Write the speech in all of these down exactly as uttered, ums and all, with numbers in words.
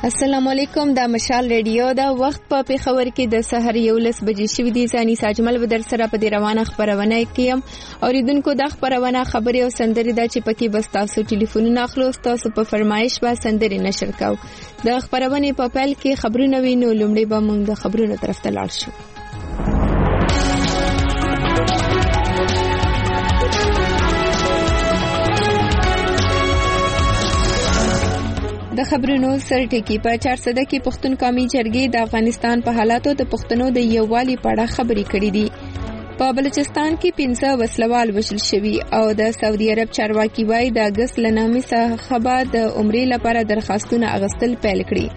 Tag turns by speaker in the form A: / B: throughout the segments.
A: السلام علیکم. دا مشال ریډیو دا وخت په پیښور کې د سحر یولس بجې شوې دي. ځاني ساجمل بدر سره په دې روانه خبرونه کوم. اوریدونکو د خبرونه خبري او سندري دا چې پکې بس تاسو ټلیفونونه اخلو، تاسو په فرمایش با سندري نشر کاو. د خبرونه په پیل کې خبرونه وینو، لومړی به موږ د خبرونو طرف ته لاړ شو. د خبرونو سرټکی په چار صده کې پښتون قومي جرګې د افغانستان په حالاتو د پښتنو د یووالي په اړه خبرې کړې دي. په بلوچستان کې پنځه وسلوال وژل شوي او د سعودي عرب چارواکي وايي د اگست لنامې څخه بعد د عمرې لپاره درخواستونه اغوستل پیل کړي.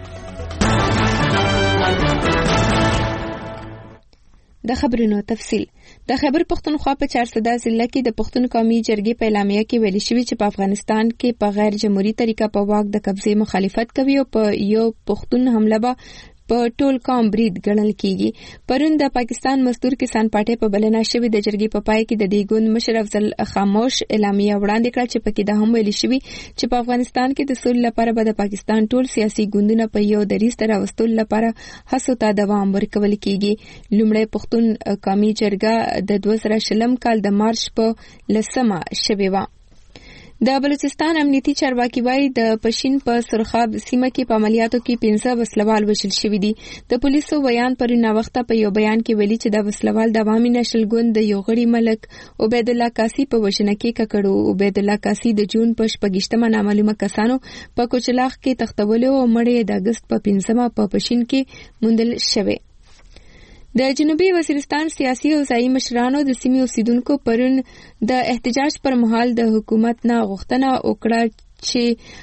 A: د خبرونو تفصیل. د خیبر پختونخوا په چار صده ضلع کې د پښتون قومي جرګې په اعلامیه کې ویل شوی چې په افغانستان کې په غیر جمهوریت طریقه په واک د قبضې مخالفت کوي او په یو پښتون حمله به په ټول قوم برید ګڼل کیږي. پرون د پاکستان مزدور کسان پارټي په بلنه شوی د جرګې په پای کې د دې ګوند مشر افضل خاموش اعلامیه وړاندې کړه چې پکې د هم ویل شوی چې په افغانستان کې د سولې لپاره به د پاکستان ټول سیاسي ګوندونه په یو دریځ سره راوستل لپاره هڅو ته دوام ورکول کیږي. لومړی پښتون قومي جرګه د دوه زره شلم کال د مارچ په لسمه شوی و. د بلوچستان امنیتي چارواکي وايي د پښین په سرخاب سیمه کې په عملیاتو کې پنځه وسلوال وژل شوي دي. د پولیسو بیان پرون وخته په یو بیان کې ویلي چې د وسلوال د عوامي نشل ګوند د یو غړي ملک عبید الله قاسی په وژنه کې ککړو. عبید الله قاسی د جون په شپږشتمه نامعلومه کسانو په کوچلاخ کې تختولو او مړی د اگست په پنځمه په پښین کې موندل شوی. د جنوبي وزیرستان سیاسي او ځایي مشرانو د سیمې اوسیدونکو پرون د احتجاج پر مهال د حکومت نه غوښتنه وکړه چې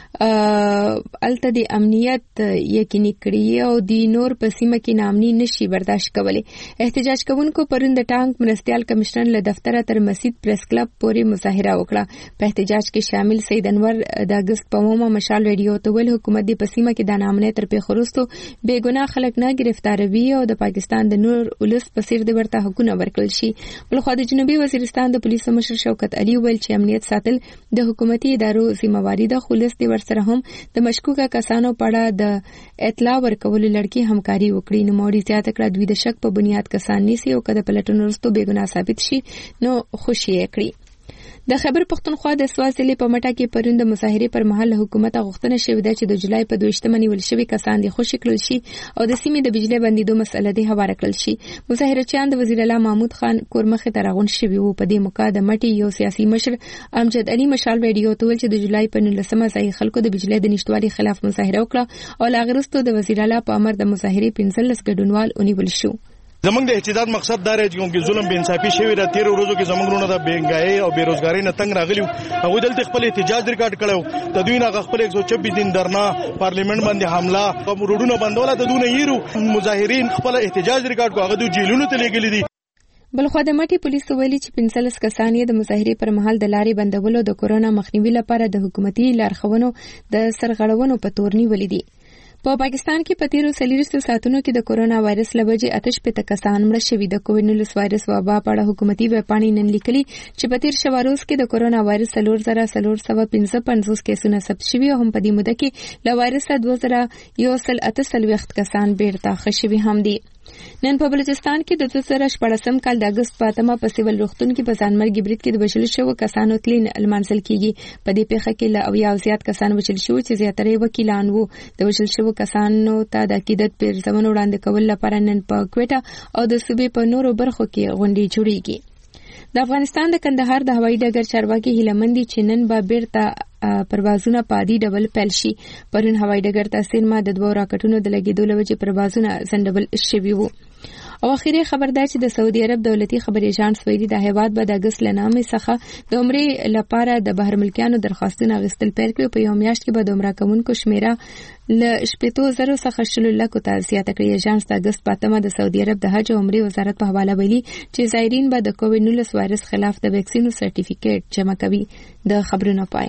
A: الته د امنیت یقیني کړي او د نور په سیمه کې نامني نشي برداشت کولی. احتجاج کوونکو پرون د ټانک مرستيال کمشنر له دفتر تر مسجد پریس کلب پورې مظاهره وکړه. په احتجاج کې شامل سید انور د اگست په مومه مشال ریډیو ته ویل حکومت د پسیمه کې د نامنه تر پیښورستو بے ګناه خلک نه گرفتاروي او د پاکستان د نور ولس په سیر د ورته حقونه ورکړل شي. بلخو د جنوبي وزیرستان د پولیسو مشر شوکت علي ویل چې امنیت ساتل د حکومتي ادارو ذمہواری د خلص دی ورسره هم د مشکوکه کسانو په اړه د اطلاع ورکولو لړکی همکاري وکړي. نو موري زیاته کړه دوی د شک په بنیاد کسان نیسي او کله پلټون وروسته بے ګناه ثابت شي نو خوشي کړي. د خیبر پختونخوا د سوات ضلع په مټه کې پرون د مظاهرې پر مهال حکومت غوښتنه شوې ده چې د جولای په دویشتمه نیول شوي کسان د خوشي کړل شي او د سیمې د بجلی بندیدو مسله د هواره کړل شي. مظاهرچیان د وزیر اعلی محمود خان کورمخه ترغون شوي وو. په دې موقع د مټي یو سیاسي مشر امجد علي مشال ریډیو ته ویل چې د جولای په نولسمه ځای خلکو د بجلی د نشټوالي خلاف مظاهره وکړه او لاغرستو د وزیر اعلی په امر د مظاهرې پنځلس ګډونوال ونیول شو.
B: زمونږ د احتجاج مقصد دا دی چې ظلم بے انصافي شوی را تیر ورځو کې زمونږ رونه د بیګای او بیروزګاری نه تنگ راغلی. هغه دلته خپل احتجاج ریکارډ کړو. د دوی نه خپل ایک سو چوبیس دن درنا پارلیمنت باندې حمله او روډونه بندول. د دوی نه یېرو مظاهرین خپل احتجاج ریکارډ کو هغه د جیلونو ته لګیلي دي.
A: بلخو د مټي پولیسو ویلي چې پنځلس کسان یې د مظاهرې پر مهال د لارې بندولو د کورونا مخنیوي لپاره د حکومتي لارښوونو د سرغړونو په تور نیولې دي. په پاکستان کې په تیرو څلوېښتو ساعتونو کې د کورونا وایرس له وجې اتش پته کسان مړه شوي. د کووډ نولس وایرس وبا په اړه حکومتي ویبپاڼې نن لیکلي چې په تیر شوه روز کې د کورونا وایرس څلور زره څلور سوه پنځه پنځوس کیسونه ثبت شوي او هم په دې موده کې له وایرس دوه زره یو سل اته څلوېښت کسان بیرته ښه شوي هم دي. نن په بلوچستان کې د دوه زره شپاړسم کال د اگست په اتمه په سیول روغتون کې په ځانمرګي برید کې د وژل شوو کسانو تلین المنزل کېږي. په دې پیښه کې له اویا زیات کسان وژل شوي چې زیاتره وکیلان وو. د وژل شوو کسانو ته د عقیدت پیرزمن وړاندې کول لپاره نن په کوټه او د صوبې په نورو برخو کې غونډې جوړیږي. د افغانستان د کندهار د هوایي ډګر چارواکي هیلمندي چې نن به بیرته پروازونه په عادي ډول پیل شي. پرون هوایي ډګر ته سینما د دوه راکټونو د لګیدو لوجې پروازونه ځنډول شوي وو. او اخیری خبر ده چې د سعودي عرب دولتي خبري اژانس ویلي د هیواد به د اگست لنامې څخه د عمرې لپاره د بهر ملکیانو درخواستونه غوښتل پیل کړي. په یو میاشت کې به د عمره کوونکو شمیره له شپږ زره څخه شل لکو ته زیاته کړي. اژانس د اگست په اتمه د سعودي عرب د حج او عمرې وزارت په حواله ویلي چې زایرین به د کووډ نولس وایرس خلاف د ویکسینو سرټیفیکیټ جمع کوي. د خبرونو پای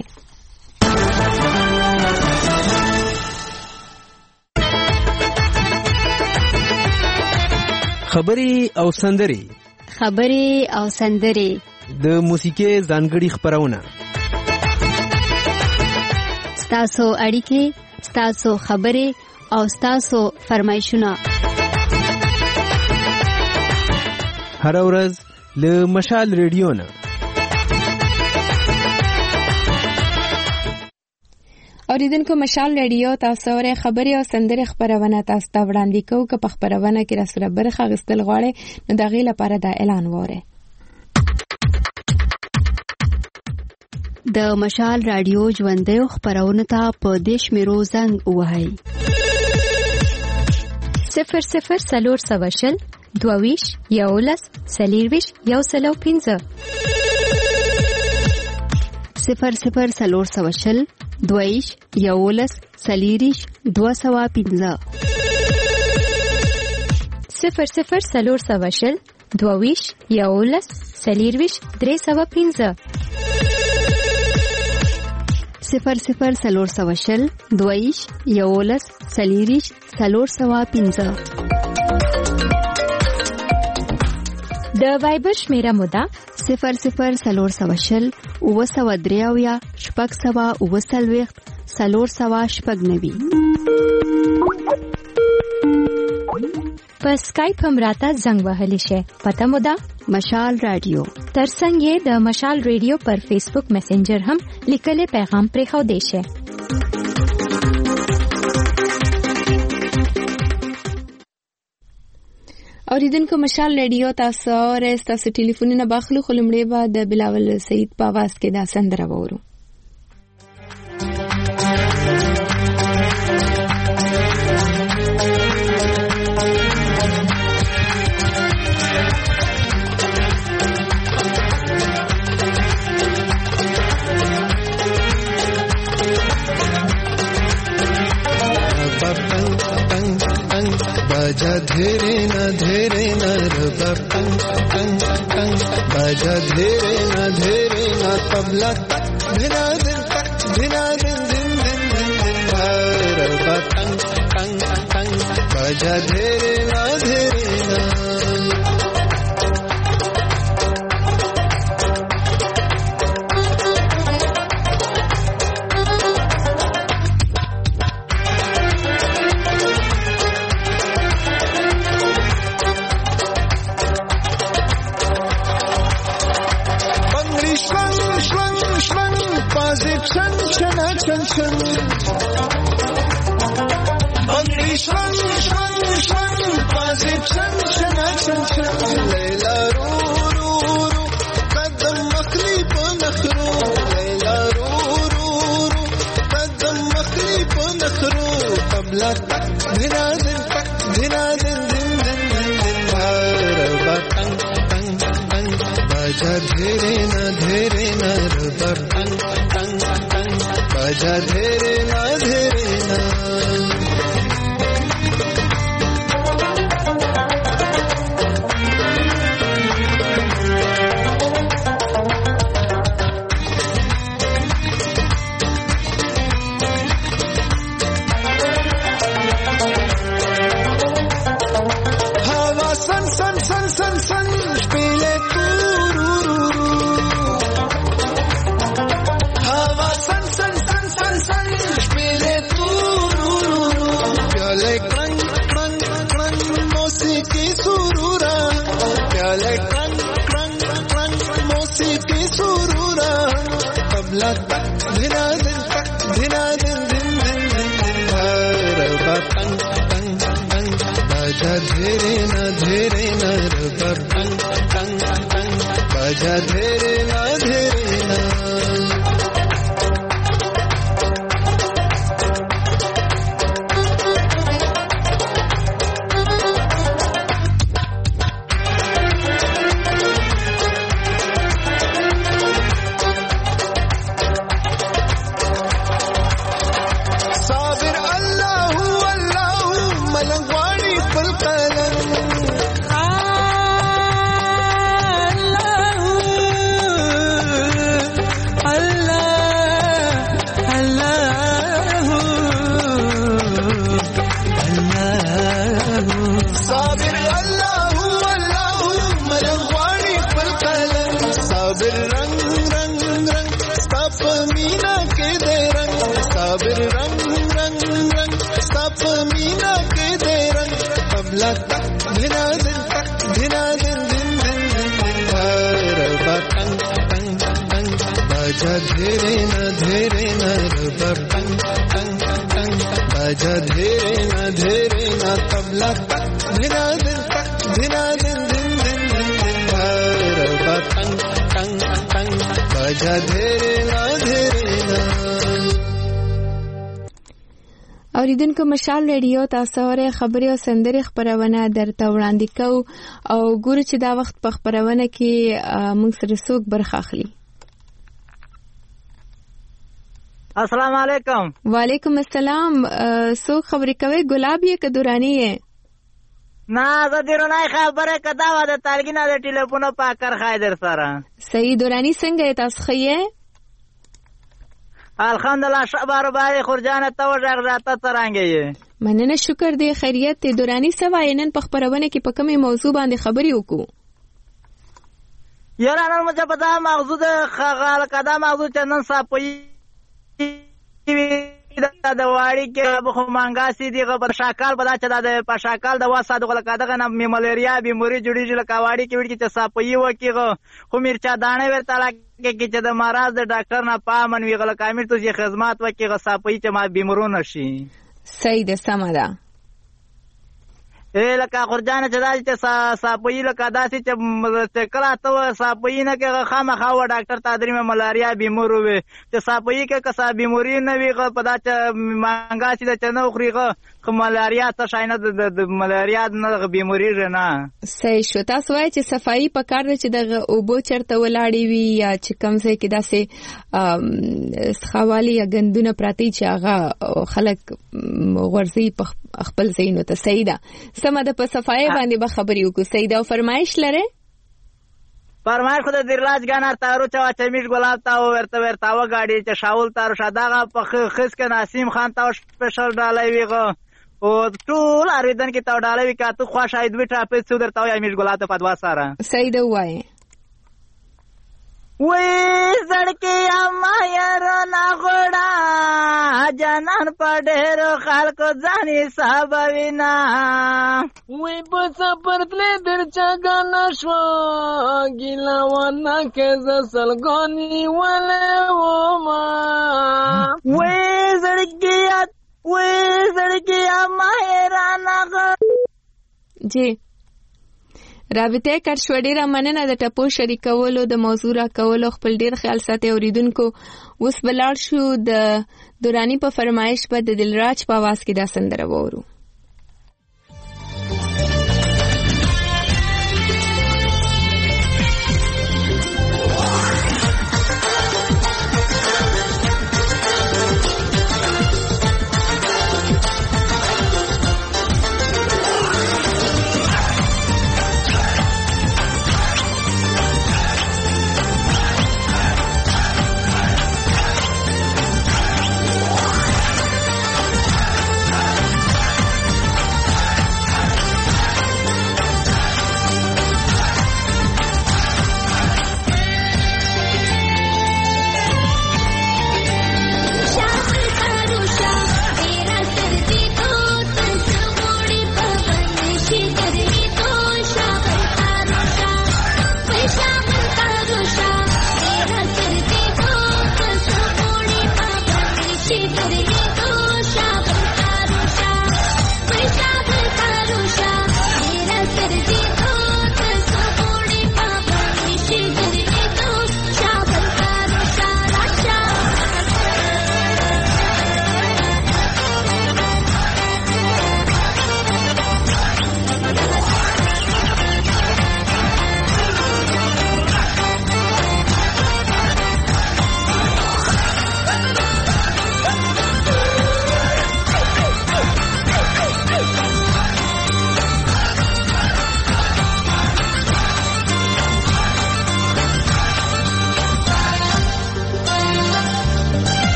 C: خبري او سندري
D: خبري او سندري
C: د موسیقي ځانګړي خبرونه
D: ستاسو اړیکې ستاسو خبرې او تاسو فرمایشونه
C: هر ورځ له مشال ریډیو نه.
A: اوریدونکو مشال ریډیو تاسو ورې خبري او سندره خبرونه تاسو ته وړاندې کوو. که په خبرونه کې راسره برخه غستل غواړي نو د غي لپاره دا اعلان وره.
D: د مشال رادیو ژوندۍ خبرونه ته په دیش میرو زنګ وهاي
E: صفر صفر سلور سوشل دوویش یولس سلیرویش یو سلو پینزه
D: صفر صفر سلور سوشل دویش یولس سلیریش دو سوا پینزه
E: صفر صفر سلور سوشل دوویش یولس سلیرویش درې سوا پینزه
D: صفر صفر سلور سوشل دویش یولس سلیریش سلور سوا پینزه.
E: د وایبر شمیره مودا
D: صفر صفر سلور سوشل او سوا دریاویا شپږ سوا او سلويخت سلور سوا شپږ نوي.
E: په اسکایپ هم راته زنګ وهلی شي. پته مودا
D: مشال رادیو.
E: ترڅنګ د مشال ریډیو پر فیسبوک میسنجر هم لیکل پیغام پرې خو دی شي.
A: اوریدونکو مشال ریډیو تاسو او تاسو ټلیفونونه باخلو خلمړې بعد بلاول سعید په आवाज کې دا سندره وورو.
F: बाजा धीरे न धीरे न रबा पंग पंग पंग बाजा धीरे न धीरे न तबला तक धिना दिन तक धिना दिन दिन दिन दिन दिन रबा पंग पंग पंग बाजा धीरे न धीरे न Bangri shwang shwang shwang paase chan chan chan chan Leila ro ro ro kadam makhli pa nakhro Leila ro ro ro kadam makhli pa nakhro tabla tak dhina din tak dhina din din din din din raba tang tang tang baja dhere na dhere na raba tang tang tang baja dhere na dhere na dhere na dhere na raba tang tang tang baja dhere na dhere na sabir rang rang rang sta پمینا کې دیرن قبلا تک دنا دن تک دنا دن دن دن ربا تنگ تنگ تنگ باجا دھیرے نہ دھیرے نہ ربا تنگ تنگ تنگ باجا دھیرے نہ دھیرے نہ قبلا تک دنا دن تک دنا دن دن دن دن ربا تنگ تنگ تنگ باجا دھیرے نہ دھیرے نہ.
A: اوریدونکو مشال ریډیو تاسو اورئ خبري او سندري خبرونه درته وړاندې کوو او ګورو چې دا وخت په خبرونه کې موږ سره څوک برخه اخلي.
G: السلام علیکم.
A: وعلیکم السلام. څوک خبرې کوي؟ ګلاب یې که دورانی یې؟
G: نه زه د رونای خبره کدا و د تالګینا د ټلیفون په کار خای در سره.
A: صحیح. دورانی څنګه یې؟ تاسو ښه یې؟
G: الحمدلله شبار باندې خورجانه ته وژغ راته څرنګه یې؟
A: مننه شکر دی خیریت دی. دورانی څه وایي نن په خبرونه کې په کومې موضوع باندې خبرې وکړو؟
G: یاره نن موږ په دا موضوع د خغال کدا موضوع چې نن صاحب د واړی کې په مانګاسي دی په شاکال په دا چې د په شاکال د واسه د غلکا دغه نه ملاریا بیماری جوړیږي لکه واړی کې وړي چې صاحبي وکیغه خو مرچا دانه ورته لکه کې چې د مراز د ډاکټر نه پامن وی غلکا امیر ته خدمات وکیغه صاحبي چې ما بیمارونه شي.
A: صحیح ده سم ده.
G: ای لکه خورجانه چې دا چې صاحبي لکه داسې چې کله ته صاحبي نه کې خامخا و ډاکټر تادری مې ملاریا بیمارو وي چې صاحبي کې کسا بیماری نه وي په دا چې مانګاسي د چنو خوريغه خو ملاریا ته شاینه د ملاریا نه بیماری نه.
A: صحیح شو. تاسو وایي چې صفایي په کار ده چې د اوبو چرته ولاړی وي یا چې کم ځای کې داسې خوالی یا غندونه پراتی چې هغه خلک ورزي په خپل ځینو ته. صحیح ده. سمه ده. په صفایي باندې به خبرې وکړو. صحیح ده. او فرمایش لرئ؟
G: فرمایش خو د دیرلاج ګانار تارو چا چمیش ګلاب تا ورته ورته و غاډي چې شاول تارو شاداغه په خس کې ناسیم خان تا سپیشل ډالای ویغه او ټول اریدن کې تا ډالای وی کا ته خو شاید وی ټاپې څو درته وای امیش ګلاب ته پدوا سره.
A: صحیح ده. وای
G: وې زړکې اما یار نا غړا جنان پډېر خلق ځاني صاحب وینا
H: وې په سفر تل درچا غنا شو ګیلا ونه کې زسلګونی ولې و ما
G: وې زړکې وې زړکې اما یار نا
A: جی رابطه کار شو. ډیره مننه د ټپو شریکولو د موضوع را کولو. خپل ډیر خیال ساتي اوریدونکو. اوس بلار شو د دورانی په فرمایش په د دلراج په आवाज کې دا سندره وورو.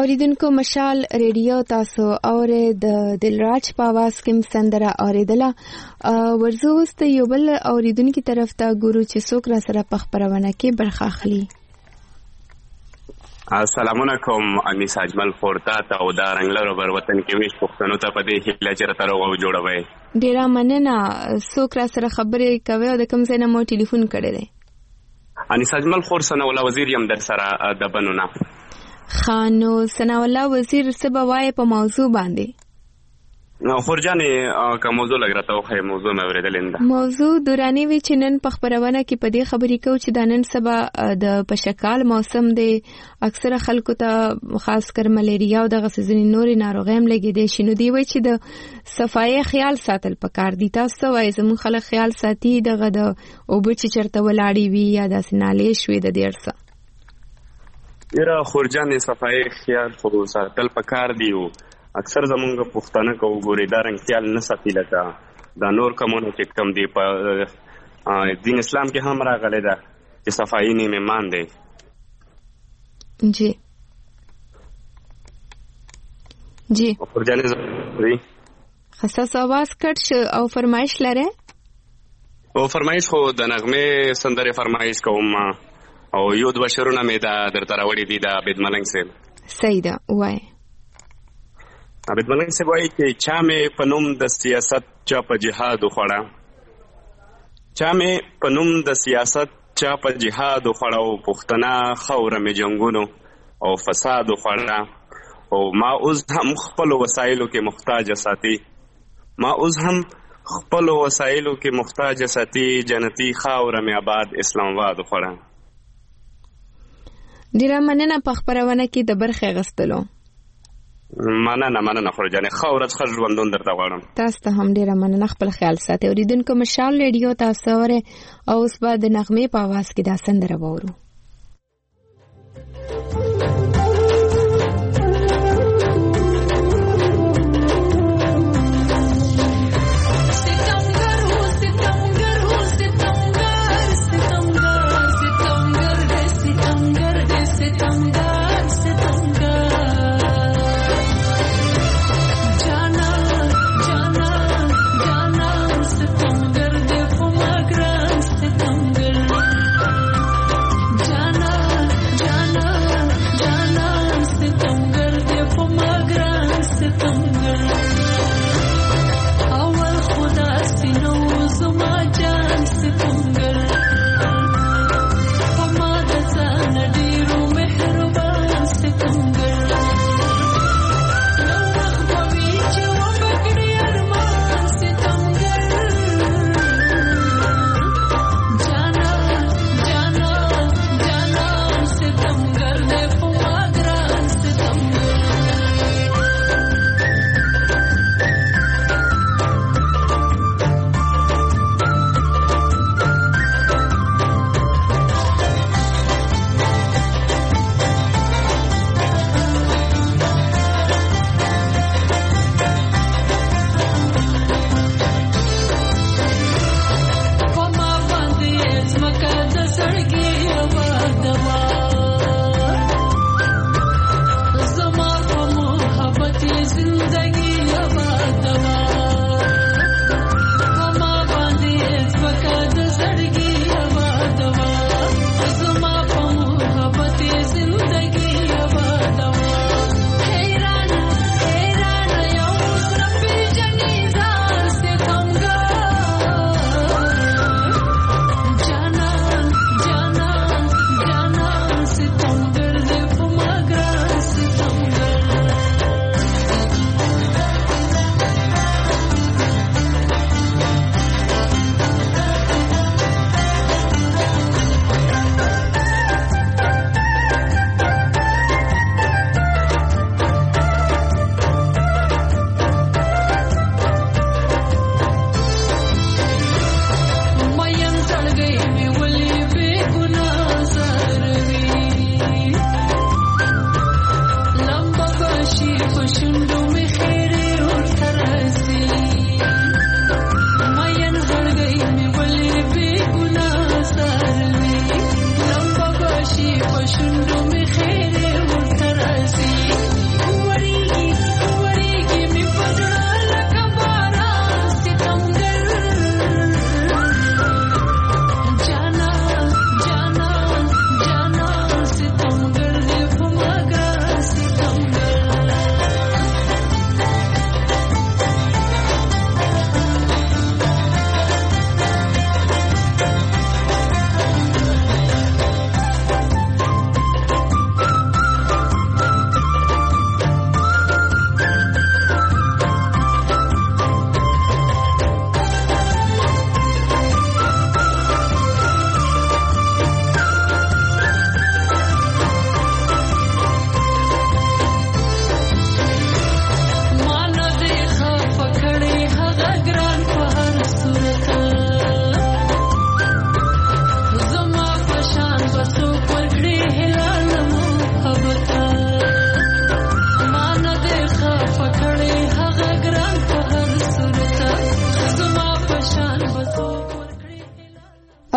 A: اوریدونکو مشال ریډیو تاسو اورې د دلراج په आवाज کې سندره اوریدله. ورزو است یو بل اوریدونکو طرف ته ګورو چې څوک را سره په خبرونه کې برخه اخلي.
I: السلام علیکم انیس اجمل خورتا ته او دا رنگلرو بر وطن کې ویش پښتنو ته په دې هیله چې تر وو جوړوي.
A: ډیره مننه. څوک را سره خبرې کوي او د کوم ځای نه مو ټلیفون کړی دی؟
I: انیس اجمل خور سناولا وزیر یم در سره د بنونه.
A: خانو سناولا وزیر څه به وایي په موضوع باندې؟
I: خور جانې که موضوع لګ راته وښیې، موضوع مې اورېدلې ده.
A: موضوع دوراني وي چې نن په خپرونه کې په دې خبرې کوو چې دا نن سبا د پشکال موسم دی، اکثره خلکو ته خاص کر ملیریا او دغسې ځینې نورې ناروغۍ هم لګېدی شي. نو دوی وایي چې د صفایۍ خیال ساتل پکار دي. تاسو څه وایي؟ زموږ خلک خیال ساتي دغه د اوبه چې چېرته ولاړې وي یا داسې نالې شوې د دې ارڅه؟
I: یاره خور جانې صفایۍ خیال خو ساتل پکار دي او اکثر زمونږ پښتانه که وګورئ دا رنګ خیال نه ساتي. لکه دا نور کمونه چې کم دي په دین اسلام کې هم راغلی ده چې صفایي نیم ایمان دی.
A: جی جی
I: خور جانې زه
A: خصاص آواز کټ شو او فرمایش لرئ؟
I: او فرمایش خو د نغمې سندرې فرمایش کوم او یو دوه شعرونه مې دا درته راوړي دي د عبید ملنګ صاحب.
A: صحیح ده، وایي.
I: عبید ملنګ صاحب وایي چې چا مې په نوم د سیاست چا په جهاد وخوړه، چا مې په نوم د سیاست چا په جهاد وخوړه او پښتنه خاوره مې جنګونو او فساد وخوړه او ما اوس هم خپلو وسایلو کې محتاج ساتي، ما اوس هم خپلو وسایلو کې محتاج ساتي، جنتي خاوره مې آباد اسلام آباد وخوړه.
A: ډیره مننه په خپرونه کې د برخې اخیستلو.
I: مننه مننه خور جانې، ښه ورځ ښه ژوندون درته غواړم.
A: تاسو ته هم ډیره مننه، خپل خیال ساتئ. اوریدونکو مشال ریډیو تاسو اورئ او اوس به د نغمې په اواز کې دا سندره واورو.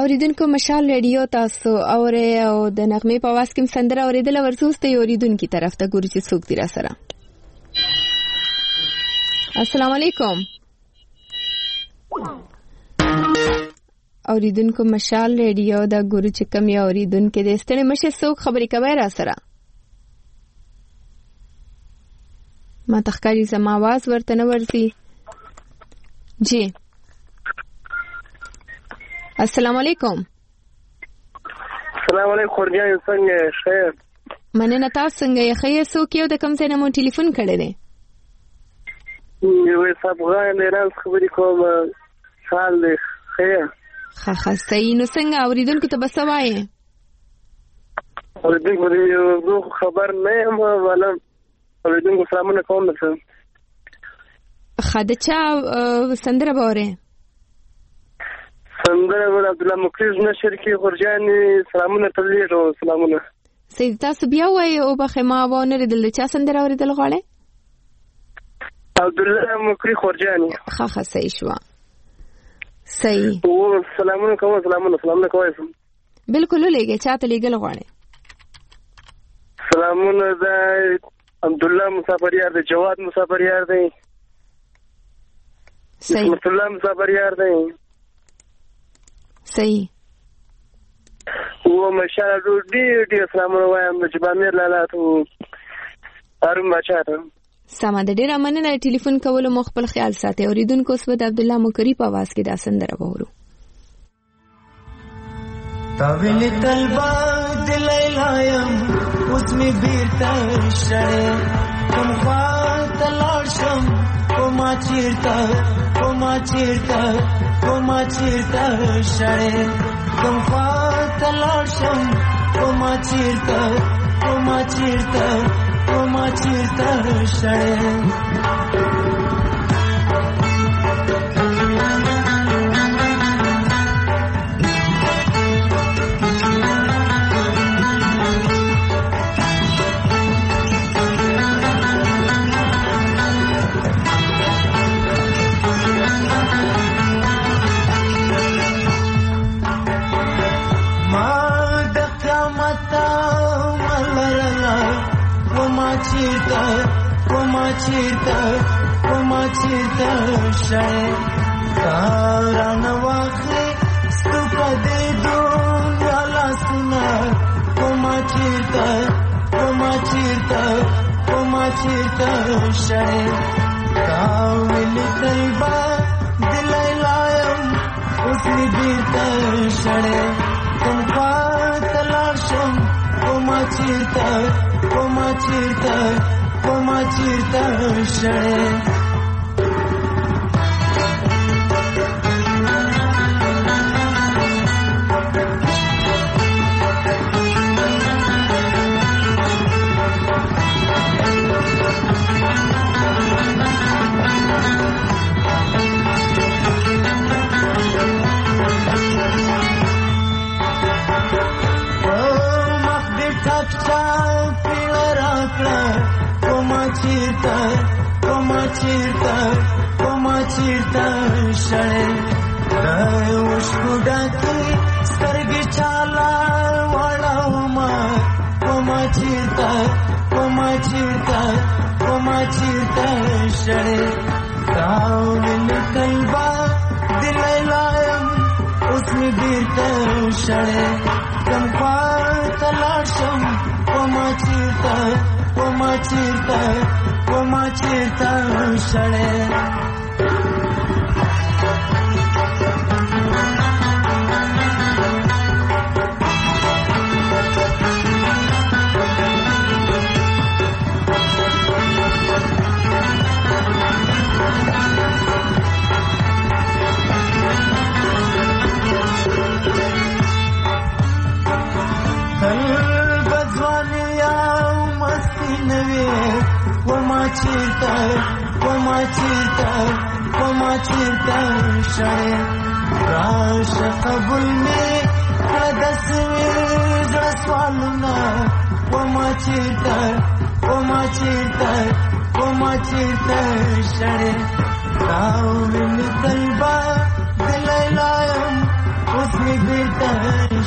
A: اوریدونکو مشال ریډیو تاسو اورې او د نغمې په واس کې سندره اوریدل ورسوسته اوریدونکو طرف ته ګوري چې څوک دی را سره. السلام علیکم. اوریدونکو مشال ریډیو دا ګوري چې کم یا اوریدونکو د ستړي مشه څوک خبرې کوي را سره. ما تخکاری زما आवाज ورته نه ورسي. جی السلام علیکم.
J: السلام علیکم خورجان څنګه خیر؟
A: مننه تاسو څنګه یې؟ خیر سو کېو د کم ځای نه مو ټلیفون کړی دی؟
J: یو صاحبغان ایران خبرې کوم. حال دی خیر؟
A: ښه ښه صحیح. نو څنګه اوریدونکو ته به څه وایې؟
J: اوریدونکو ته زه خبر نه یم والا اوریدونکو سلامونه کوم درته.
A: ښه د چا سندره به اورې؟
J: سندره به عبدالله مقریز نشر کې خورجانې سلامونه ته لیږو. سلامونه.
A: صحیح. تاسو بیا وایې وبخې ما ونه لیدل. د چا سندره اورېدل غواړئ؟
J: عبدالله مقری خورجانې.
A: ښه ښه صحیح شوه. صحیح.
J: سلامونه کوم. سلامونه سلامونه کوئ.
A: بالکل ولېږئ. چا ته لیږل غواړئ؟
J: سلامونه د عبدالله مسافر یار دی. جواد مسافر یار دی.
A: صحیح.
J: رحمت الله مسافر یار دی.
A: صحیح.
J: و مشال ډېر ډېر سلامونه وایم د جبامیر لالا ته هارون باچا ته.
A: سمه ده. ډېره مننه ټلیفون کولو مو. خپل خیال ساتئ. اوریدونکو اوس به د عبدالله مقری په आवाज کې دا سندره وورو.
F: تاویل طلبا دلی لایم اوس می بیرته شړې کوم خوا ته لاړ شم کومه چیرته کومه چیرته کومه چیرته شړې کوم خوا ته لاړ شم کومه چیرته کومه چیرته کومه چیرته شړې چیرته کومه چیرته کومه چیرته شړې تارانه واخلې ستوپه دې دنیا لاسونه کومه چیرته کومه چیرته کومه چیرته شړې تاویلې طیبه دلی لایم اوس مې بیرته شړې کوم خوا ته لاړ شم کومه چیرته کومه چیرته کومه چیرته شړې چیرته کومه چیرته کومه چیرته شړې د اوښکو ډکې سترګې چاله وړومه کومه چیرته کومه چیرته کومه چیرته شړې تاویلې طیبه دلی لایم اوس مې بیرته شړې کوم خوا ته لاړ شم کومه چیرته کومه چیرته کومه چیرته شړې چیرته کومه چیرته کومه چیرته شړې راشه قبول مې کړه د زړه سوالونه کومه چیرته کومه چیرته کومه چیرته شړې تاویلې طیبه دلی لایم اوس مې بیرته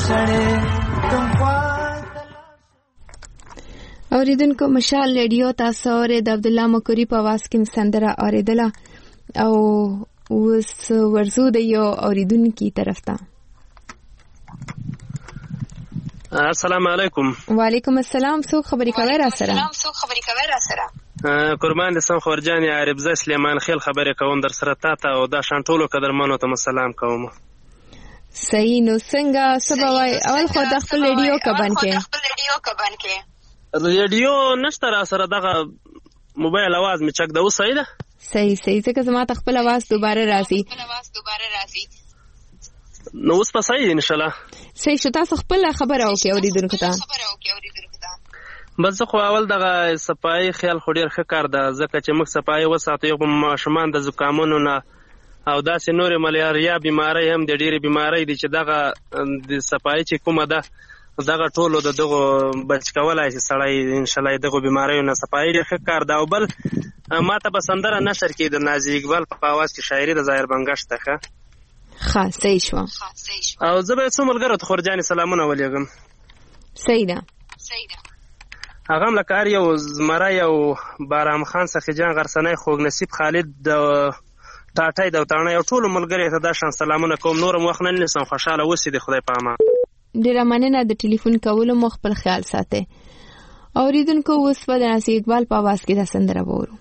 A: اوریدونکو مشال ریډیو تاسو اورئ د عبد الله مکری په आवाज کې سندره اوریدله او اوس ورزو د یو اوریدونکو طرف ته.
K: السلام علیکم.
A: وعلیکم السلام. څو خبرې کوي را سره؟
K: السلام څو خبرې کوي را سره؟ قربان دې سم خورجان عارف زه سلیمان خیل خبرې کوم در سره تا ته او دا شانټولو قدرمنو ته سلام کوم.
A: صحیح. نو څنګه سبا وای اول خو د خپل ریډیو کبن کې
K: ریډیو نشته را سره دغه موبایل आवाज می چک دا و صحیح ده.
A: صحیح صحیح ځکه زما ته خپل आवाज دوباره راځي.
K: نو اوس په صحیح ان شاء الله.
A: صحیح شو. تاسو خپل خبره وکړئ اوریدونکو ته.
K: بس خو اول دغه صفای خیال خو ډیر ښه کار ده ځکه چې موږ صفای وساتو یو ماشومان د زکامونو نه او داسې نورې ملیاریا بیماری هم د ډېرې بیماری دي چې دغه د صفای چې کومه ده دغه ټولو د دغه بچ کولای شي سړی ان شاء الله دغه بیماریو نه صفای ډیر ښه کار ده. او بل ما ته به سندره نشر کې د نازي اقبال په आवाज کې شاعري د ظاهر بنګش ته ښه
A: ښه صحیح شو.
K: او زه به څو ملګرو ته خورجانې سلامونه ولېږم.
A: صحیح ده.
K: صحیح ده. هغه هم لکه هر یو زمری او بارام خان سخیجان غرسنی خوږ نصیب خالد د ټاټۍ د وطاڼۍ او ټولو ملګرو ته دا شان سلامونه کوم. نور هم وخت نه نیسم. خوشحاله اوسئ د خدای په امان.
A: ډېره مننه د ټلیفون کولو. مو خپل خیال ساتئ. اوریدونکو اوس به د نازي اقبال په आवाज کې دا سندره وورو.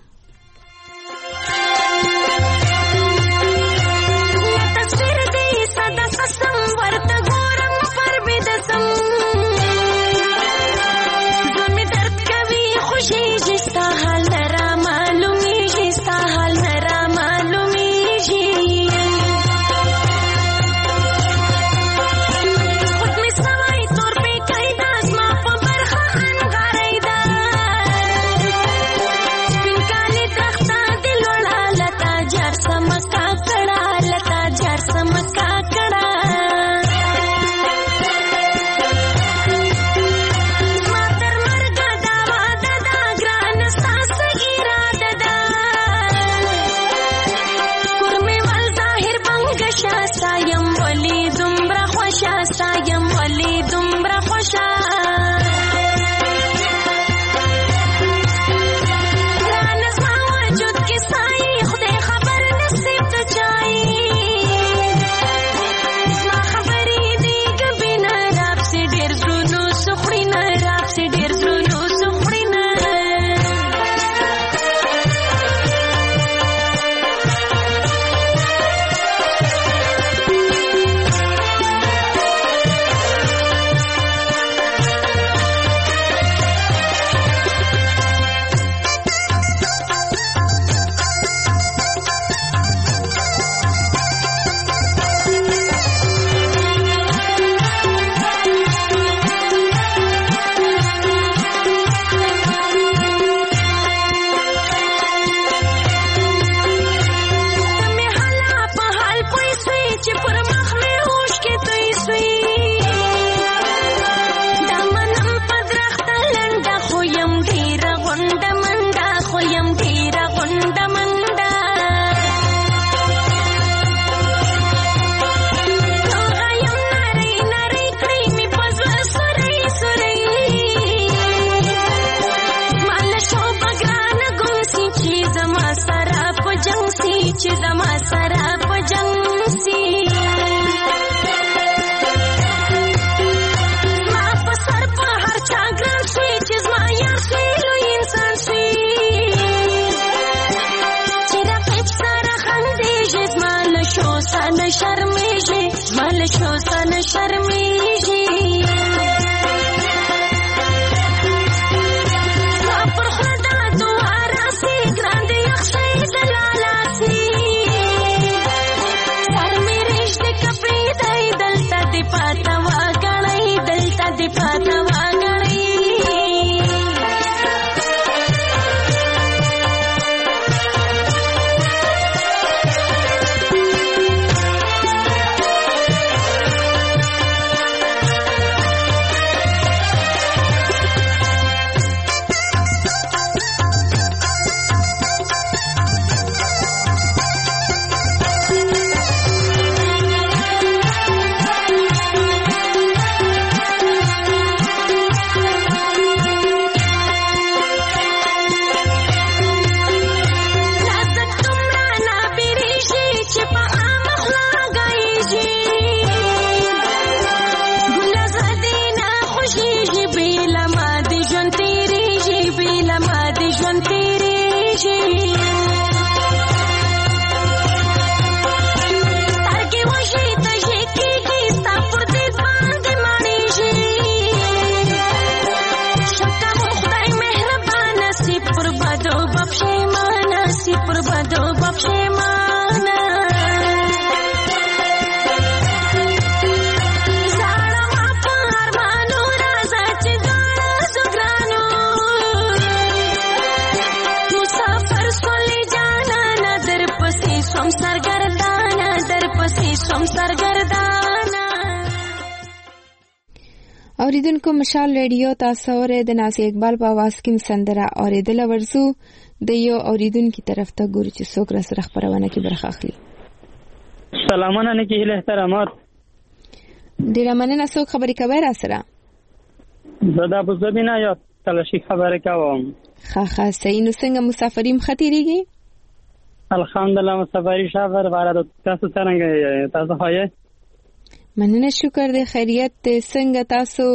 A: اوریدونکو مشال ریډیو تاسو ورې د ناصر اقبال په आवाज کې سندره اوریدل ورزو د یو اوریدونکو طرف ته ګوري چې څوک را سره خبرونه کې برخه اخلي.
L: سلامونه نه کې له احترامات.
A: ډیر مننه. څوک خبرې کوي را سره؟
L: زدا ابو زبینا یو تلشي خبرې کوم.
A: ښه ښه صحیح. نو څنګه مسافرین خطرېږي؟
L: الحمدلله مسافری شاور بارا تاسو څنګه تاسو هاي؟
A: مننه شکر دې خیریت ته. څنګه تاسو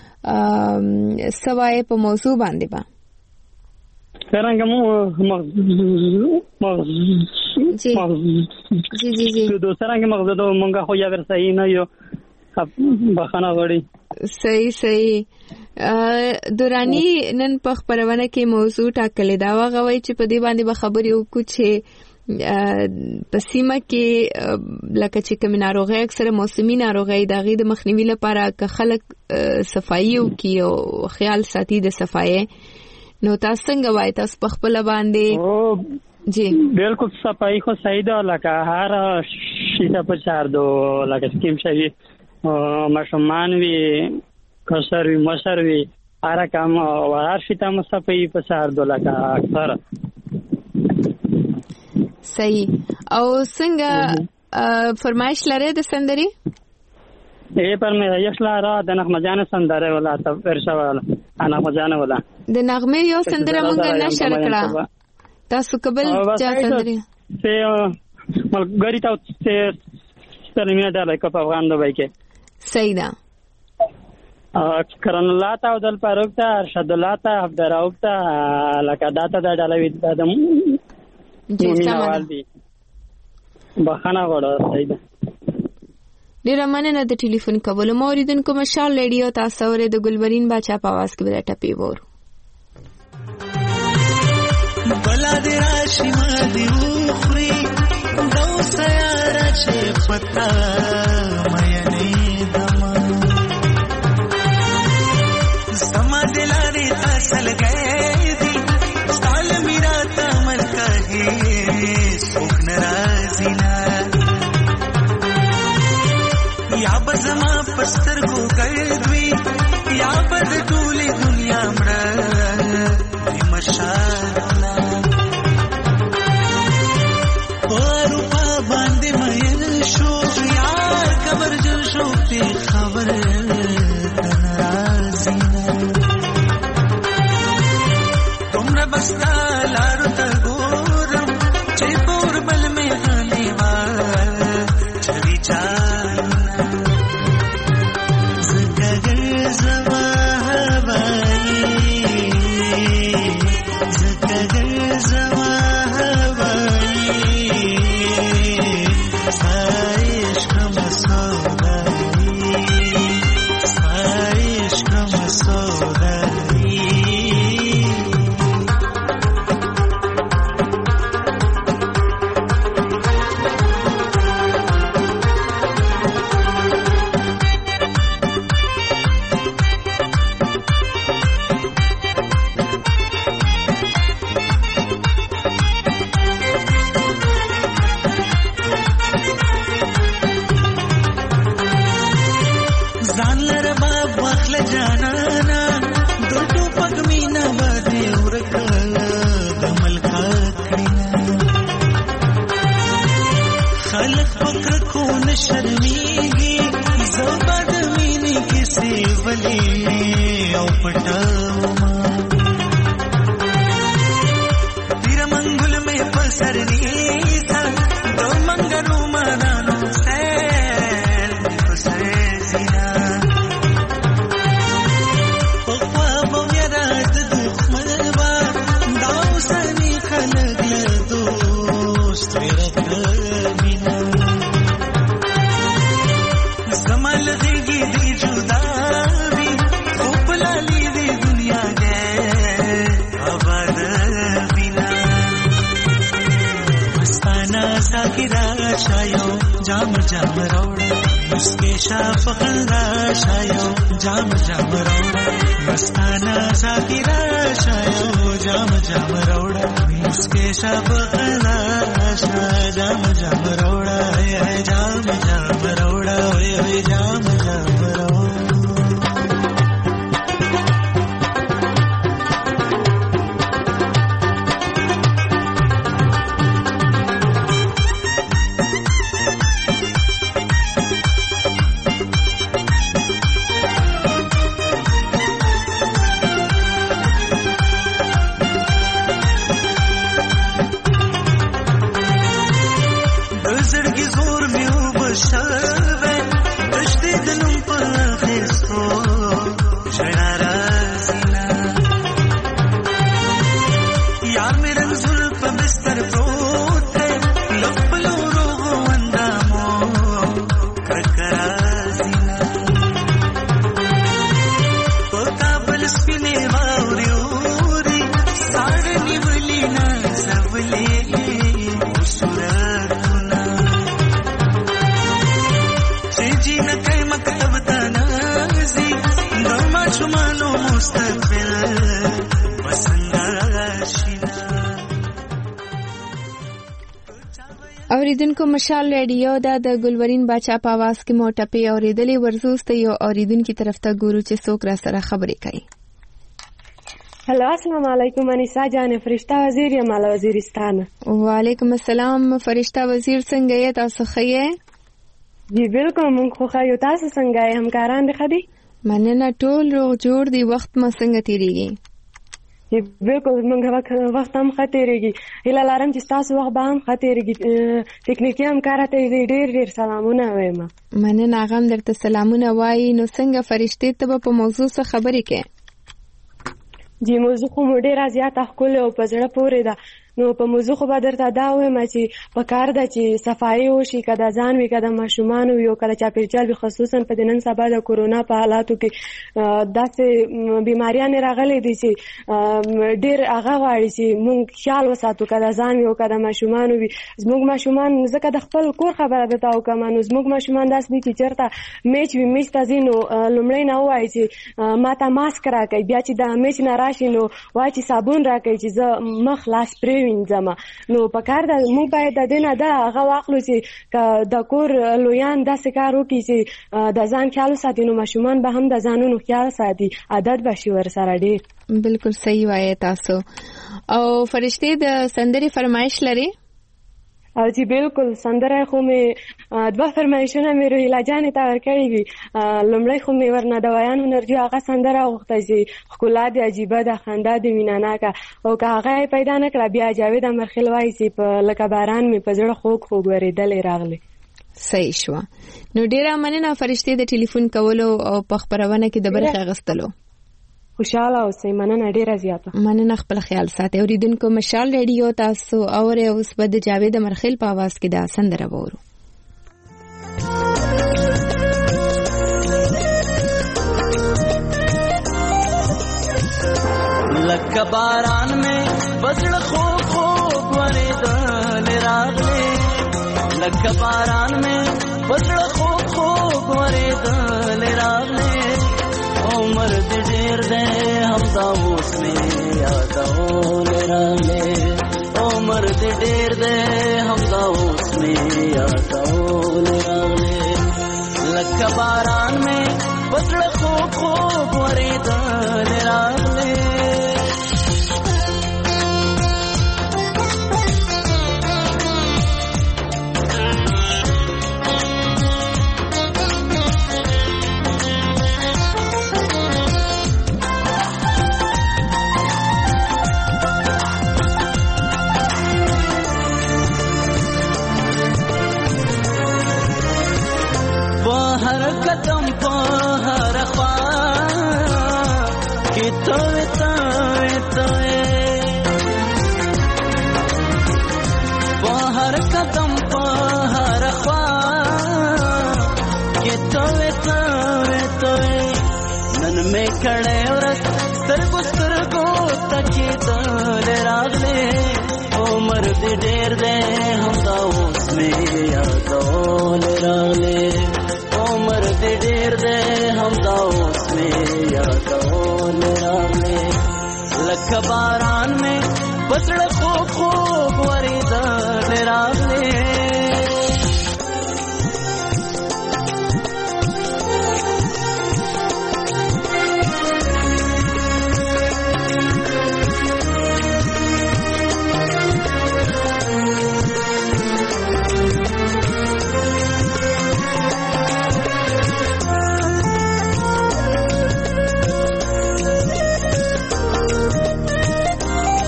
A: سوای په موضوع باندې با
L: څنګه مو مغز
A: جی جی جی جی
L: د څنګه مغز د مونږه خو یا ور صحیح نه یو بخانه غړي.
A: صحیح صحیح. دورانی نن په خبرونه کې موضوع ټاکلې دا وغوي چې په دې باندې به خبرې وکړو چې په سیمه کې لکه چې کوم ناروغي اکثره موسمي ناروغي د غي د مخنیوي لپاره که خلک صفایي او کې او خیال ساتي د صفایي. نو تاسو څنګه وای تاسو په خپل باندې؟ جی
L: بالکل صفایي خو صحیح ده لکه هر شي په چار دو لکه سکیم شي ماشومان وی کسر وی مشر وی هر کام او هر شي ته صفایي په چار دو لکه اکثر.
A: صحیح. او څنګه فرمایش لري د سندري؟
L: اے پر مې یش لاره د نغمه جان سندره ولا ته ورشه ولا انا مجانه ولا
A: د نغمه یو سندره مونږ نشر کړه. تاسو قبل چا سندري
L: ته ملګری ته سلامونه دلای کو په افغان دوی کې.
A: صحیح ده.
L: کرن الله تا ودل پروکتا ارشد الله تا عبدراوکتا لکه داتا د ډالوي د
A: جی سلام
L: بخانه وړه. صحیح ده.
A: ډیر مننه د ټلیفون کولو. موریدونکو مشال ریډیو تاسو ورې د ګلبرین باچا په आवाज کې به ټپی وورو.
F: بلا دې راشي ما دې وخري دو سیاره چې پتا مې نه دما سما دلاري اصل گئے دي سال میرا تمل کہے سوک ناراضی نا یا بزما پستر کو گردوی یا بد ټولې دنیا مړه مشالنا اور په باندې مې شو یار خبر جو شو په خبر ناراضی نا تمره بستا لار ته ګورم چې پور بل مې غني وا چوي چانا زګر زما जाम जाम रोड़ा उसके शाफ खल्ला शायो जाम जाम रोड़ा मस्ताना साकिरा शायो जाम जाम रोड़ा उसके शाफ खल्ला शायो जाम जाम रोड़ा है जाम जाम रोड़ा है जाम जाम रोड़ा کور میو بشاوه دشتې د نوم په اخیستو ژړا راځينا یار مې رنځور په بستر پروت دی لخپلو روغو اندامو کرکه راځينا په کابل سپینې واورې اوري ساړه نیولې نازولې صورتونه چې جینکې مکتب ته نازي د ماشومانو مستقبل پسند شينا.
A: اوریدونکو مشال ریډیو دا د ګلورین باچا په आवाज کې مو ټپې اوریدلې ورزوسته یو اوریدونکو طرف ته ګورو چې څوک را سره خبرې کوي.
M: هلو السلام علیکم انیسا جان فرشتہ وزیر یم له وزیرستان.
A: وعلیکم السلام فرشتہ وزیر څنګه یې تاسو ښه یې؟
M: جی بالکل مونږ خو ښه یو تاسو څنګه یې همکاران دي ښه دي؟
A: مننه ټول روغ جوړ دی وخت ما څنګه تیریږي؟
M: جی بالکل مونږ وخت هم ښه تیریږي هیله لرم چې تاسو وخت به هم ښه تیریږي ټکنیکي همکاره ته ډېر ډېر سلامونه وایم.
A: مننه هغه هم درته سلامونه وایي. نو څنګه فرشتې ته به په موضوع څه خبرې کوې؟
M: جی موضوع خو مو ډېره زیاته ښکلې او په زړه پورې ده. نو په موضوع خو به درته دا وایم چې په کار ده چې صفایي وشي که د ځان وي که د ماشومان وي او که د چاپېریال وي خصوصا په د نن سبا د کورونا په حالاتو کې داسې بیماریانې راغلې دي چې ډېر هغه غواړي چې موږ خیال وساتو که د ځان وي او که د ماشومانو وي. زموږ ماشومان ځکه د خپل کور خبره درته وکړم نو زموږ ماشومان داسې دي چې چېرته میچ وي میچ ته ځي نو لومړی نه ووایي چې ما ته ماسک راکړئ بیا چې د میچ نه راشي نو وایي چې صابون راکړئ چې زه مخ لاس پرې وینځم. نو په کار ده موږ باید د دې نه دا هغه واخلو چې د کور لویان داسې کار وکړي چې د ځان خیال وساتي نو ماشومان به هم د ځانونو خیال ساتي عادت به شي ورسره ډېر.
A: بالکل صحیح وایې تاسو. او فرشتې د سندرې فرمایش لري؟
M: جی بالکل سندره خو مې دوه فرمایشونه مې روهیله جانې ته ورکړي دي. لومړی خو مې ورنه د ویان هنرجي هغه سندره غوښته چې ښکلا د عجیبه ده خندا د میناناکه او که هغه یې پیدا نه کړه بیا جاوید امرخیل وایي چې په لکه باران مې په زړه خوږ خوږ ورېدلې راغلی.
A: صحیح شوه. نو ډېره مننه فرشتې د ټلیفون کولو او په خپرونه کې د برخې اخیستلو.
M: خوشاله اوسئ. مننه ډېره زیاته.
A: مننه خپل خیال ساتئ. اوریدونکو مشال ریډیو تاسو اورئ اوس به د جاوید امرخیل په आवाज کې دا سندره وورو.
F: لکه باران مې بزړه خوږ خوږ ورېدل راغلی لکه باران مې بزړه خوږ خوږ ورېدل راغلی عمر دې ډېر دی همدا اوس مې یادول راغلی عمر دې ډېر دی همدا اوس مې یادول راغلی لکه باران مې بزړه خوږ خوږ ورېدل راغلی قدم په هر خوا کې توې توې توې په هر قدم په هر خوا کې توې توې توې نن مې کړه ورځ سترګو سترګو تکې دل راغلې عمر دې ډېر دی همدا اوس مې یادول راغلې عمر دې ډېر دی همدا اوس مې یادول راغلی لکه باران مې په زړه خوږ خوږ ورېدل راغلی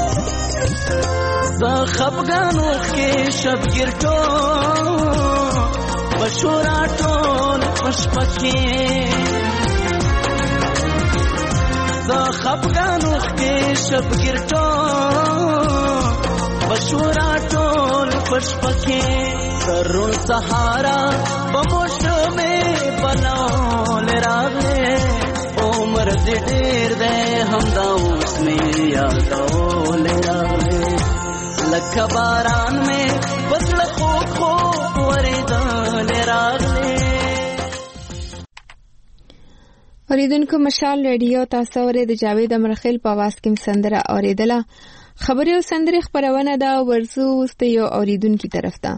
F: خفګانو کې شبګیر ټول بشورا ټول پشپکې زه خفګانو کې شبګیر ټول بشورا ټول پشپکې سرون سهارا بموشمې بلاول راغې عمر دې ډېر دی همدا اوس مې یادول راغې لکه باران مې بدله خو خو ورېدل راغې.
A: اوریدونکو مشال ریډیو تاسو اورئ د جاوید امرخیل په आवाज کې سندره اوریدله. خبري او سندري خبرونه دا ورزو واست یو اوریدونکو طرف ته.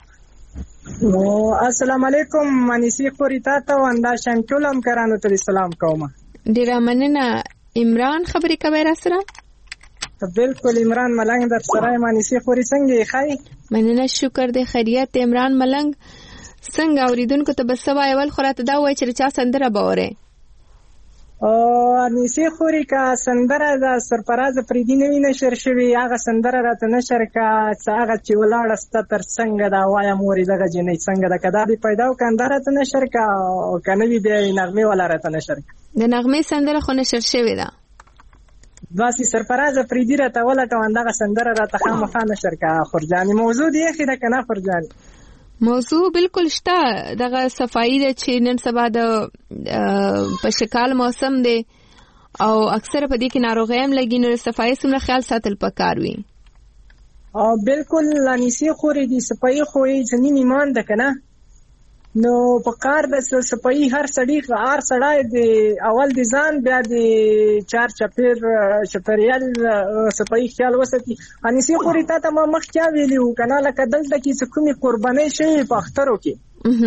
N: السلام علیکم منیسی خوريتا ته وندا شنټولم کرانو ته سلام کوم.
A: ډیر مننه. عمران خبري کوي را سره؟
N: بالکل عمران ملنګ در سره منیسی خوري څنګه ښای؟
A: مننه شکر دې خیریت. عمران ملنګ څنګه اوریدونکو ته بس وای اول خراته دا وای چې چا سندره باوره
N: او انیسی خوري کا سندره دا سرپراز پریدي نوی نشر شوی هغه سندره راته نشر کا هغه چې ولاړ است تر څنګه دا وایم موري دغه جنې څنګه دا کدا دی پیدا وکندره ته نشر کا او کنه وی به نغمه ولا راته نشر کا
A: د نغمه سندره خو نشر شوی دا
N: واسی سرپراز پریدي راته ولټه وندغه سندره راته خامخا نشر کا خورجاني موضوع دی خې دا کنه خورجاني
A: موضوع بالکل شته دغه صفائی د چې نن سبا د په شکال موسم دی او اکثر په دې کې ناروغي هم لګي نو صفائی سره خیال ساتل پکار وي.
N: او بالکل لانیسی خوري دي صفائی خوې ځنی ایمان ده کنه نو په کار د صفائی هر سړی هر سړی د اول د ځان بیا د چار چپیر چپریال صفائی خیال وساتي. انیسی خوري ته ما مخ کیا ویلیو کنه لکه دلته کې څه کومي قرباني شي په اخترو کې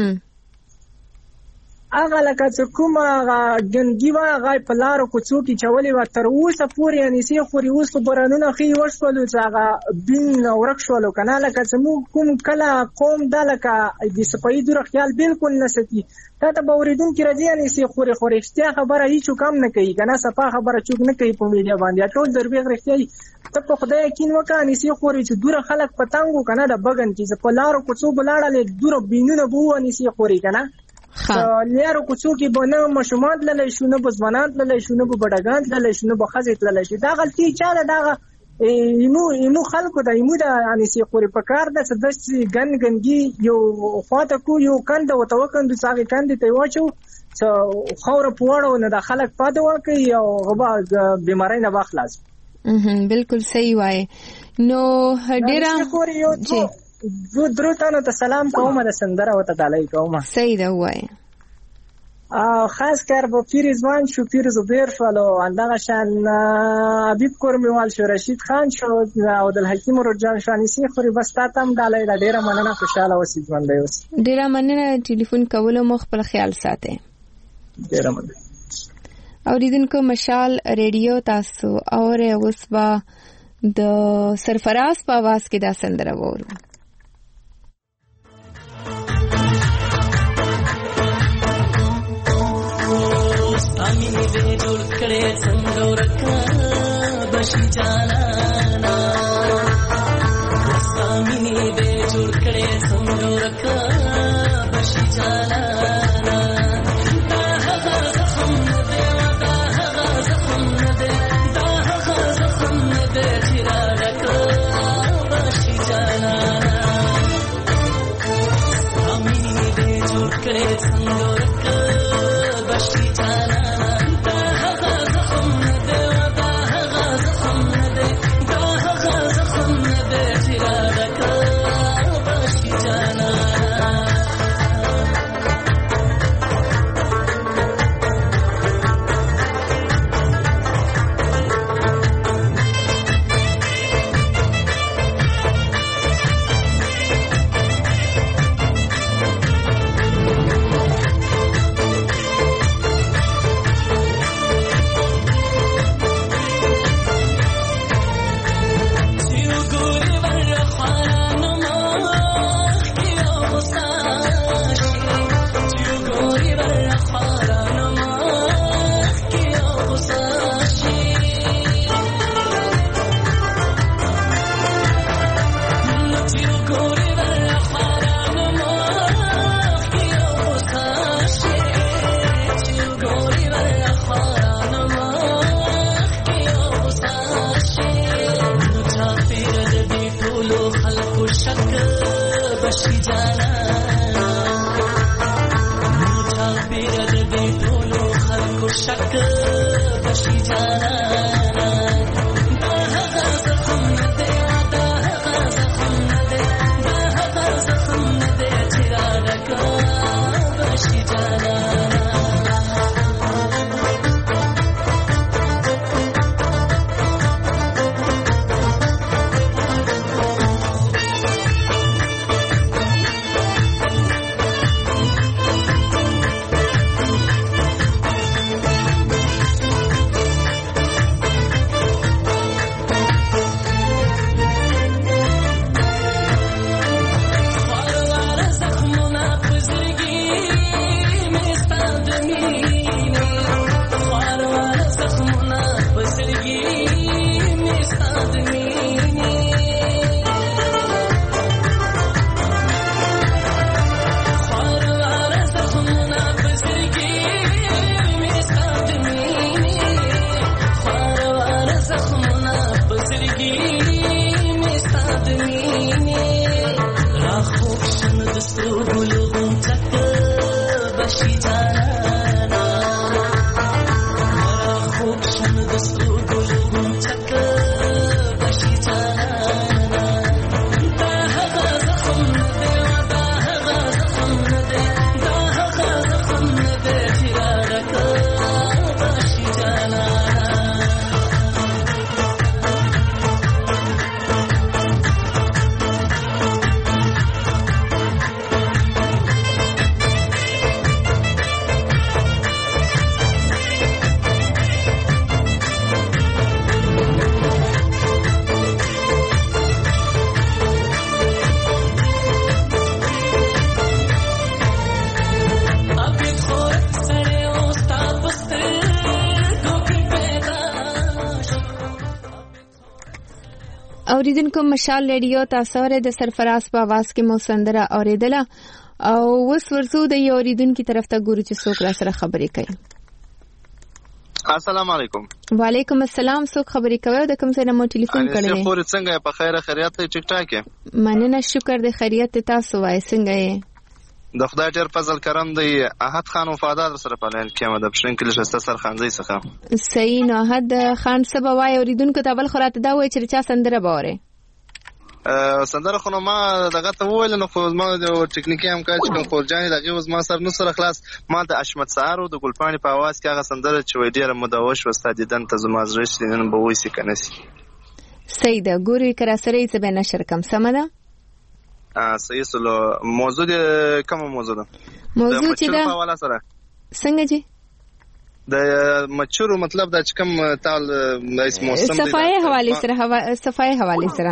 N: هغه لکه څه کومه ګنګي وا غای په لارو کوڅو کې چولې و تر اوسه پورې انیسی خوري اوس برانونه خي وشولو چې هغه بین ورک شولو کنه لکه زمو کوم کله قوم د لکه د صفائی دور خیال بالکل نستی تا ته باوریدون کې راځي انیسی خوري خوري اختیا خبره هیڅ کم نه کوي کنه صفه خبره چوک نه کوي په میډیا باندې ټول درویغ رښتیا ته په خدای یقین وکړه انیسی خوري چې دور خلک پتنګو کنه د بغن کې په لارو کوڅو بلاړل دور بینونه بو انیسی خوري کنه لیارو کوڅو کې بنه مشومات للی شو نه بزبانات للی شو نه بډاګان للی شو نه بخزت للی شو دا غلطي چاله دا ایمو ایمو خلکو د ایمو د انیسی خوري په کار د سدس ګن ګنګي یو خواته کو یو کند او توکند څنګه کند ته واچو څو خور پوړو نه د خلک پاده ورکي او غبا بیماری نه واخلاص.
A: بالکل صحیح وای. نو ډیره
N: جی زه درته ته سلام کوم د سندره وته دالای کوم.
A: صحیح ده وای.
N: او خاص کار به پیر ځوان شو پیر زبیر شو اندغه شان حبیب کورمیوال شو رشید خان شو او د حکیم رجان شو انیسی خوري بس تاسو دالای د ډیره مننه خوشاله اوسئ ژوند دی اوس
A: ډیره مننه ټلیفون کولو مخ په خیال ساتئ
N: ډیره مننه.
A: اوریدونکو مشال ریډیو تاسو اور اوس با د سرفراز په आवाज کې دا سندره وورو.
F: امینه دې جوړ کړې څنګه ورکا بشي جانانا امینه دې جوړ کړې څنګه ورکا بشي جانانا دا هغه زخم دې دا هغه زخم دې دا هغه زخم دې چې راکا بشي جانانا امینه دې جوړ کړې څنګه ورکا بشي جانانا
A: اوریدونکو مشال ریډیو تاسو ورته د سرفراز په आवाज کې مو سندره اوریدله او وس ورزو د یو اوریدونکو طرف ته ګورو چې څوک را سره خبرې کوي.
O: السلام علیکم.
A: وعلیکم السلام. څوک خبرې کوي د کوم ځای نه مو ټلیفون کړی؟
O: انسه پورې څنګه په خیره خیریت ټیک ټاک یې؟
A: مننه شکر د خیریت تاسو وای څنګه یې؟
O: د خدای ډېر فضل کرم دی. احد خان وفادار سره په لین کې مده پښین کې لښته سر خانځي څخه.
A: صحیح نو احد خان سبا وای اوریدونکو ته بل خراته دا وای چې چا سندره باوره.
O: ا سندره خو ما دغه ته ویل نو خو ما د ټکنیکی هم کار چې کوم خورجاني دغه وز ما سر نو سره خلاص ما د اشمت سهار او د ګلپانی په आवाज کې هغه سندره چې وې ډیره مدوش وستا دیدن ته زما زړه نن به وېسې کنيسي.
A: صحیح ده ګوري کرا سره یې به نشر کم سم ده.
O: ا صحیح سلو موضوع د کوم موضوع ده؟
A: موضوع چې ده
O: په والا سره
A: څنګه جی
O: د مچورو مطلب دا چې کوم تال د موسم
A: صفای حواله سره صفای حواله سره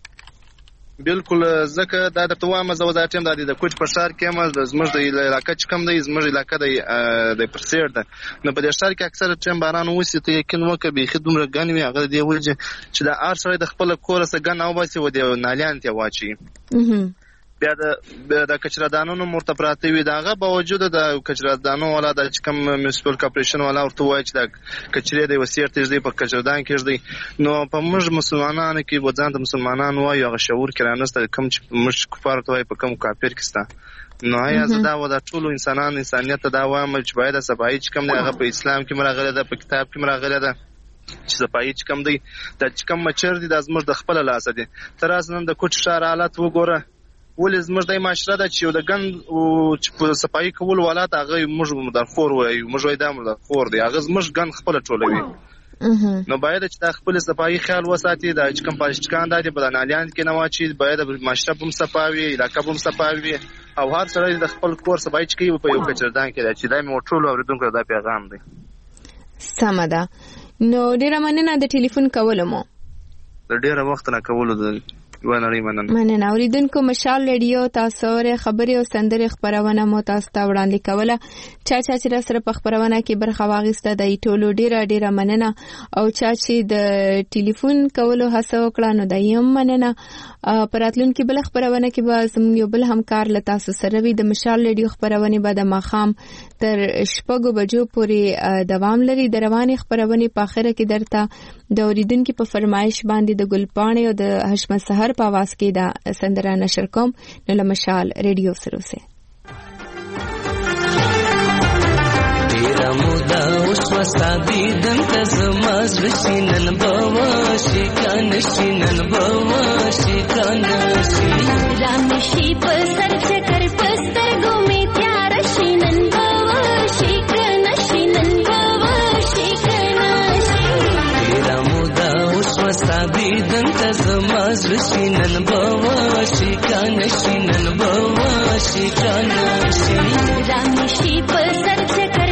O: بالکل زکه دا د توامه زوځاتیم د د کوټ په شهر کې ما زموږ د علاقې چې کوم دی زموږ علاقې د د پرسیر ده نو په دې شهر کې اکثر ټیم باران وسی ته یقین وکړي به خدمت غنوي هغه دی ولې چې د ار سره د خپل کور سره غن او باسي و دی نالیان ته واچي بیا د د کچرادانونو مرتبراته وي داغه باوجود د کچرادانو ولا د کم میونسپل کارپوریشن ولا ورته وای چې د کچری د وسیر تجدي په کچردان کې دی نو په موږ مسلمانانو کې وځان د مسلمانانو وایو هغه شعور کړه کم چې موږ کفار ته وای په کم کافر کې ستا نو یا زدا و د ټولو انسانانو انسانيت دا وایم چې باید صفای چې کم دی هغه په اسلام کې مرغله ده په کتاب کې مرغله ده چې صفای چې کم دی د چې کم مچر دی د زموږ د خپل لاس دی تر اس نن د کوټ شهر حالت وګوره ولې زموږ د معاشره د چې د ګن او چې په صفای کول ولات هغه موږ مدار خور وایو موږ وای دا مدار خور دی هغه زموږ ګن خپل ټولوي نو باید چې د خپل صفای خیال وساتي د چې کوم پالیټیکان د په نالیان کې نه واچي باید معاشره هم صفاوي علاقه هم صفاوي او هر سره د خپل کور صفای چې کوي په یو کچردان کې چې دا مو ټول اوریدونکو دا پیغام دی.
A: سمدا نو ډیره مننه د ټلیفون کولو مو
O: د ډیره وخت نه کولو د ونړی مننه
A: مننه اوریدونکو مشال ریډیو تاسو ور خبري او سندره خبرونه مو تاسو ته وړاندې کوله چا چا چې سره په خبرونه کې برخه واغسته د ټولو ډیره ډیره مننه او چا چې د ټلیفون کولو هڅه وکړه نو د یم مننه پراتلون کې بل خبرونه کې به زموږ یو بل همکار ل تاسو سره وي د مشال ریډیو خبرونه به د ماخام تر شپږو بجو پورې دوام لري د رواني خبرونه په اخره کې درته د اوریدونکو په فرمایش باندې د ګلپانی او د حشمت سحر په आवाज کې دا سندره نشر کوم نو لمشال ریډیو سره سه
P: مودا اوس وسابي دنت زماز رشینن بوا شیکان شینن بوا شیکان شی رامشی پر سر چکر پستر گومی تیار شینن بوا شیکان شینن بوا شیکان شی تیرا مودا اوس وسابي دنت زماز رشینن بوا شیکان شینن بوا شیکان شی رامشی پر سر چکر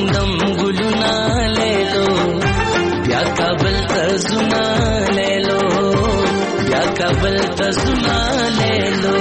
P: دم ګلونه لیلو بیا کابل ته زونه لیلو بیا کابل ته زونه لیلو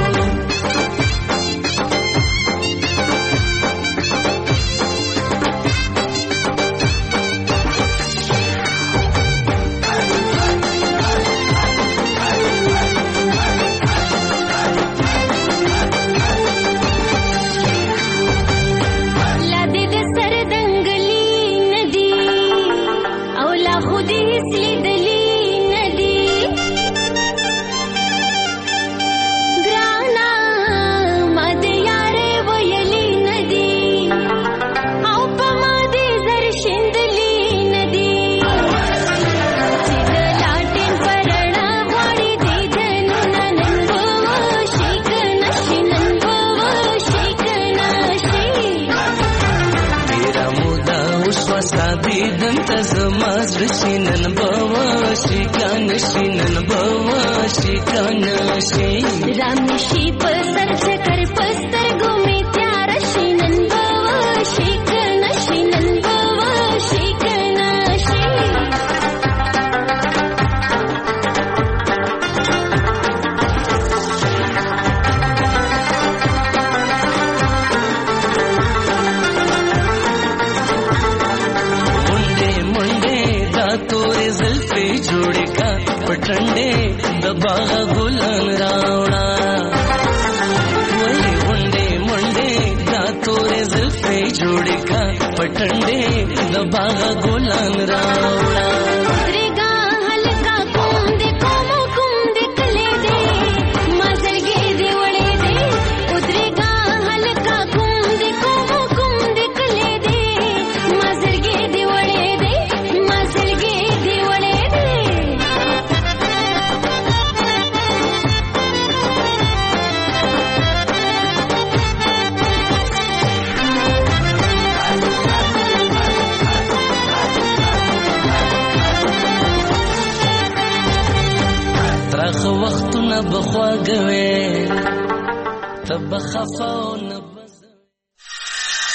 P: Shinan bawa shikan shinan bawa shikan shi Ramshi pasar chakar pastar gume pyara shinan bawa shikan shinan bawa shikan shi पटंडे दबागा गुलाम रावणा वही मुंडे मुंडे दातोरे जुल्फे जोड़े का पटंडे दबागा गुलाम रावणा उतरेगा हल्का कुंदे कोमो कुंदे कले दे मजरगे दे वड़े दे उतरेगा हल्का कुंदे कोमो कुंदे कले दे मजरगे दे वड़े दे मजरगे दे वड़े दे وختونه بخواږه وې ته به خفه او نه